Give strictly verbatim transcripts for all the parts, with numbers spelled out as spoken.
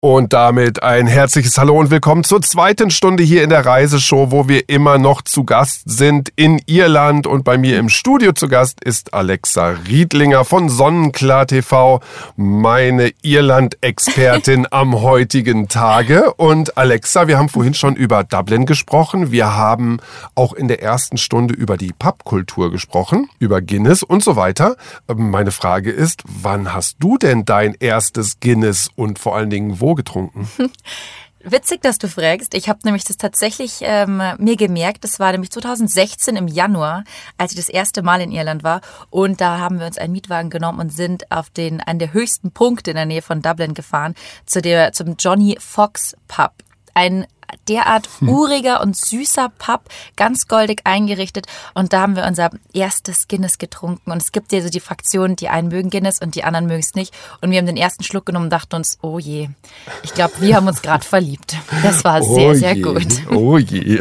Und damit ein herzliches Hallo und willkommen zur zweiten Stunde hier in der Reiseshow, wo wir immer noch zu Gast sind in Irland. Und bei mir im Studio zu Gast ist Alexa Riedlinger von Sonnenklar T V, meine Irland-Expertin am heutigen Tage. Und Alexa, wir haben vorhin schon über Dublin gesprochen. Wir haben auch in der ersten Stunde über die Pubkultur gesprochen, über Guinness und so weiter. Meine Frage ist, wann hast du denn dein erstes Guinness und vor allen Dingen wo getrunken? Witzig, dass du fragst. Ich habe nämlich das tatsächlich ähm, mir gemerkt. Das war nämlich zwanzig sechzehn im Januar, als ich das erste Mal in Irland war. Und da haben wir uns einen Mietwagen genommen und sind auf den an der höchsten Punkte in der Nähe von Dublin gefahren, zu der zum Johnny Fox Pub. Ein derart uriger und süßer Pub, ganz goldig eingerichtet. Und da haben wir unser erstes Guinness getrunken. Und es gibt ja so die Fraktionen, die einen mögen Guinness und die anderen mögen es nicht. Und wir haben den ersten Schluck genommen und dachten uns, oh je, ich glaube, wir haben uns gerade verliebt. Das war oh sehr, sehr je, gut. Oh je.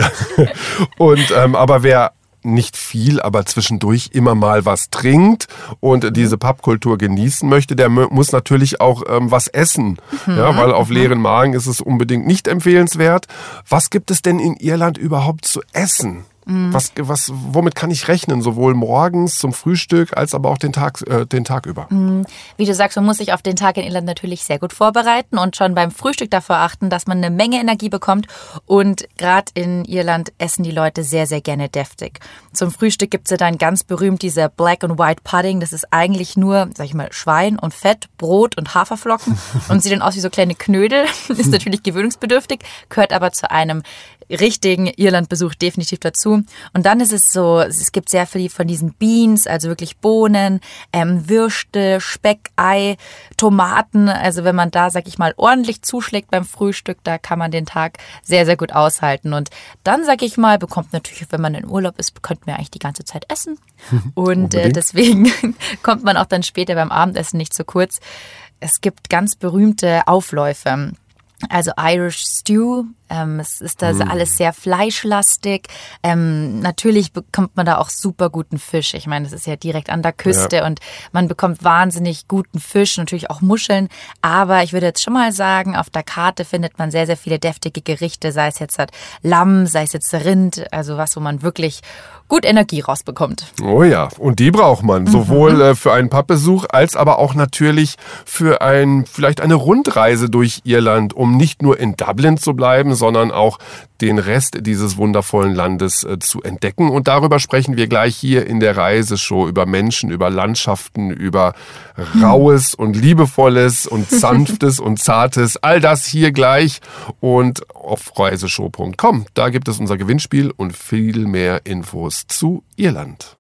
Und ähm, aber wer nicht viel, aber zwischendurch immer mal was trinkt und diese Pubkultur genießen möchte, der muss natürlich auch ähm, was essen, mhm. ja, weil auf leeren Magen ist es unbedingt nicht empfehlenswert. Was gibt es denn in Irland überhaupt zu essen? Was, was, womit kann ich rechnen? Sowohl morgens zum Frühstück als aber auch den Tag, äh, den Tag über. Wie du sagst, man muss sich auf den Tag in Irland natürlich sehr gut vorbereiten und schon beim Frühstück dafür achten, dass man eine Menge Energie bekommt. Und gerade in Irland essen die Leute sehr, sehr gerne deftig. Zum Frühstück gibt es ja dann ganz berühmt diese Black and White Pudding. Das ist eigentlich nur, sag ich mal, Schwein und Fett, Brot und Haferflocken und sieht dann aus wie so kleine Knödel. Ist natürlich gewöhnungsbedürftig, gehört aber zu einem richtigen Irlandbesuch definitiv dazu. Und dann ist es so, es gibt sehr viel von diesen Beans, also wirklich Bohnen, ähm, Würste, Speck, Ei, Tomaten. Also wenn man da, sag ich mal, ordentlich zuschlägt beim Frühstück, da kann man den Tag sehr, sehr gut aushalten. Und dann, sag ich mal, bekommt natürlich, wenn man in Urlaub ist, könnte man eigentlich die ganze Zeit essen. Und äh, deswegen kommt man auch dann später beim Abendessen nicht zu kurz. Es gibt ganz berühmte Aufläufe. Also Irish Stew, ähm, es ist da mm. alles sehr fleischlastig. Ähm, natürlich bekommt man da auch super guten Fisch. Ich meine, das ist ja direkt an der Küste ja. Und man bekommt wahnsinnig guten Fisch, natürlich auch Muscheln. Aber ich würde jetzt schon mal sagen, auf der Karte findet man sehr, sehr viele deftige Gerichte, sei es jetzt halt Lamm, sei es jetzt Rind, also was, wo man wirklich gut Energie rausbekommt. Oh ja, und die braucht man, sowohl mhm. äh, für einen Pubbesuch als aber auch natürlich für ein, vielleicht eine Rundreise durch Irland, um nicht nur in Dublin zu bleiben, sondern auch den Rest dieses wundervollen Landes äh, zu entdecken. Und darüber sprechen wir gleich hier in der Reiseshow, über Menschen, über Landschaften, über Raues und Liebevolles und Sanftes und Zartes. All das hier gleich und auf reiseshow punkt com. Da gibt es unser Gewinnspiel und viel mehr Infos zu Irland.